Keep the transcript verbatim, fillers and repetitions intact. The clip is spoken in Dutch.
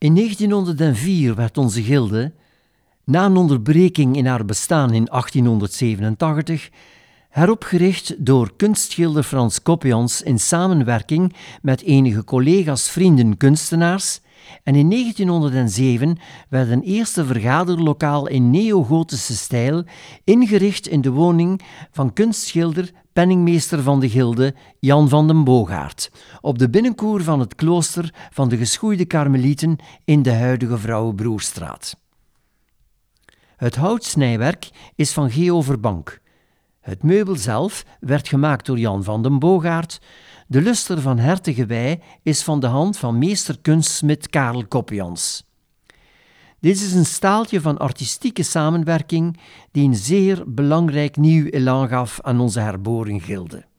In negentienhonderdvier werd onze gilde, na een onderbreking in haar bestaan in achttienhonderdzevenentachtig, heropgericht door kunstschilder Frans Coppions in samenwerking met enige collega's, vrienden, kunstenaars, en in negentienhonderdzeven werd een eerste vergaderlokaal in neogotische stijl ingericht in de woning van kunstschilder, penningmeester van de gilde Jan van den Boogaard, op de binnenkoer van het klooster van de geschoeide karmelieten in de huidige Vrouwenbroerstraat. Het houtsnijwerk is van Geo Verbank. Het meubel zelf werd gemaakt door Jan van den Boogaard. De luster van Hertegewei is van de hand van meester-kunstsmid Karel Coppions. Dit is een staaltje van artistieke samenwerking die een zeer belangrijk nieuw elan gaf aan onze herboren gilde.